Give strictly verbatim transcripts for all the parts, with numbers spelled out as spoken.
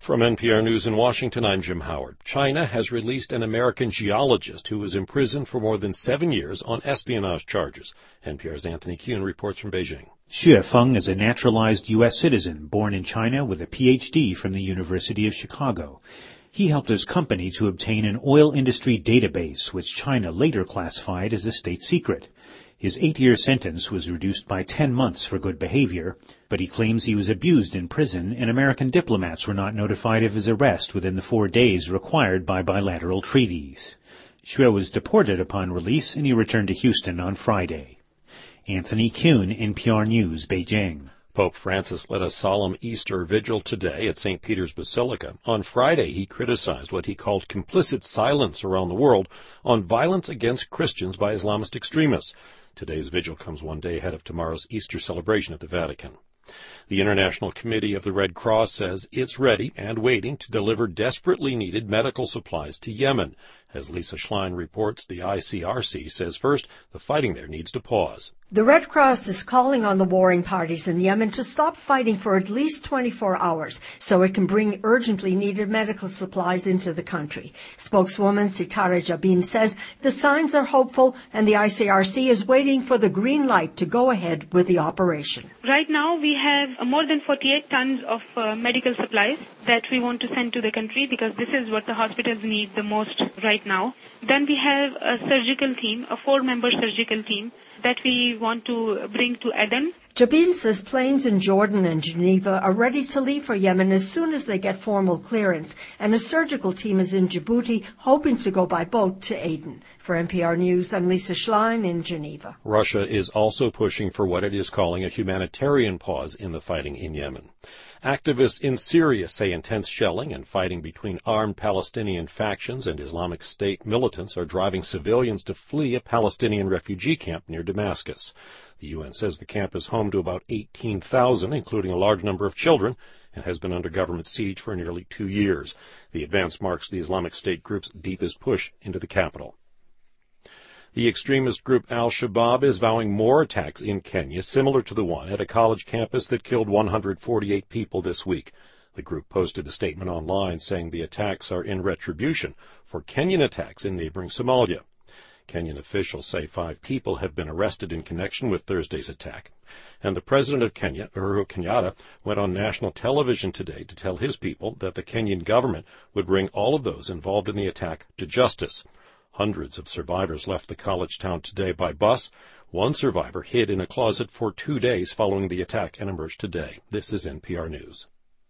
From N P R News in Washington, I'm Jim Howard. China has released an American geologist who was imprisoned for more than seven years on espionage charges. N P R's Anthony Kuhn reports from Beijing. Xue Feng is a naturalized U S citizen born in China with a P H D from the University of Chicago. He helped his company to obtain an oil industry database, which China later classified as a state secret. His eight-year sentence was reduced by ten months for good behavior, but he claims he was abused in prison and American diplomats were not notified of his arrest within the four days required by bilateral treaties. Xue was deported upon release and he returned to Houston on Friday. Anthony Kuhn, N P R News, Beijing. Pope Francis led a solemn Easter vigil today at Saint Peter's Basilica. On Friday, he criticized what he called complicit silence around the world on violence against Christians by Islamist extremists. Today's vigil comes one day ahead of tomorrow's Easter celebration at the Vatican. The International Committee of the Red Cross says it's ready and waiting to deliver desperately needed medical supplies to Yemen. As Lisa Schlein reports, the I C R C says first, the fighting there needs to pause. The Red Cross is calling on the warring parties in Yemen to stop fighting for at least twenty-four hours so it can bring urgently needed medical supplies into the country. Spokeswoman Sitara Jabin says the signs are hopeful and the I C R C is waiting for the green light to go ahead with the operation. Right now we have more than forty-eight tons of uh, medical supplies that we want to send to the country because this is what the hospitals need the most right now. Then we have a surgical team, a four-member surgical team that we want to bring to Aden. Jabin says planes in Jordan and Geneva are ready to leave for Yemen as soon as they get formal clearance, and a surgical team is in Djibouti hoping to go by boat to Aden. For N P R News, I'm Lisa Schlein in Geneva. Russia is also pushing for what it is calling a humanitarian pause in the fighting in Yemen. Activists in Syria say intense shelling and fighting between armed Palestinian factions and Islamic State militants are driving civilians to flee a Palestinian refugee camp near Damascus. The U N says the camp is home to about eighteen thousand, including a large number of children, and has been under government siege for nearly two years. The advance marks the Islamic State group's deepest push into the capital. The extremist group Al-Shabaab is vowing more attacks in Kenya, similar to the one at a college campus that killed one hundred forty-eight people this week. The group posted a statement online saying the attacks are in retribution for Kenyan attacks in neighboring Somalia. Kenyan officials say five people have been arrested in connection with Thursday's attack. And the president of Kenya, Uhuru Kenyatta, went on national television today to tell his people that the Kenyan government would bring all of those involved in the attack to justice. Hundreds of survivors left the college town today by bus. One survivor hid in a closet for two days following the attack and emerged today. This is N P R News.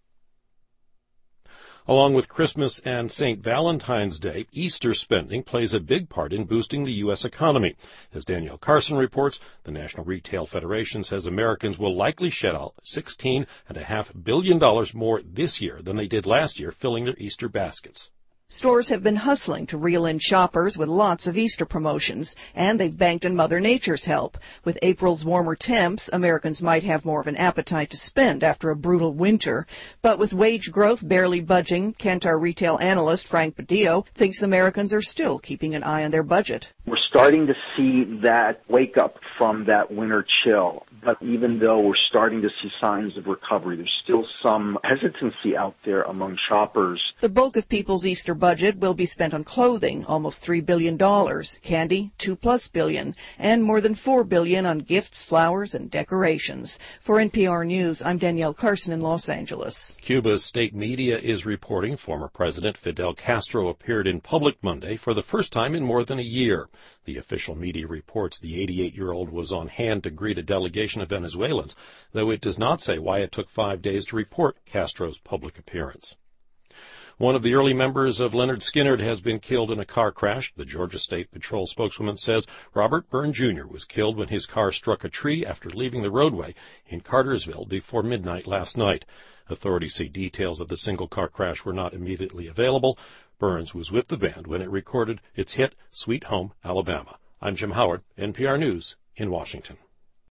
Along with Christmas and Saint Valentine's Day, Easter spending plays a big part in boosting the U S economy. As Danielle Carson reports, the National Retail Federation says Americans will likely shell out sixteen point five billion dollars more this year than they did last year filling their Easter baskets. Stores have been hustling to reel in shoppers with lots of Easter promotions, and they've banked on Mother Nature's help. With April's warmer temps, Americans might have more of an appetite to spend after a brutal winter. But with wage growth barely budging, Kantar retail analyst Frank Badillo thinks Americans are still keeping an eye on their budget. We're starting to see that wake up from that winter chill. But even though we're starting to see signs of recovery, there's still some hesitancy out there among shoppers. The bulk of people's Easter budget will be spent on clothing, almost three billion dollars, candy, two plus billion, and more than four billion dollars on gifts, flowers, and decorations. For N P R News, I'm Danielle Carson in Los Angeles. Cuba's state media is reporting former President Fidel Castro appeared in public Monday for the first time in more than a year. The official media reports the eighty-eight-year-old was on hand to greet a delegation of Venezuelans, though it does not say why it took five days to report Castro's public appearance. One of the early members of Lynyrd Skynyrd has been killed in a car crash. The Georgia State Patrol spokeswoman says Robert Byrne Junior was killed when his car struck a tree after leaving the roadway in Cartersville before midnight last night. Authorities say details of the single-car crash were not immediately available. Burns was with the band when it recorded its hit, Sweet Home, Alabama. I'm Jim Howard, N P R News, in Washington.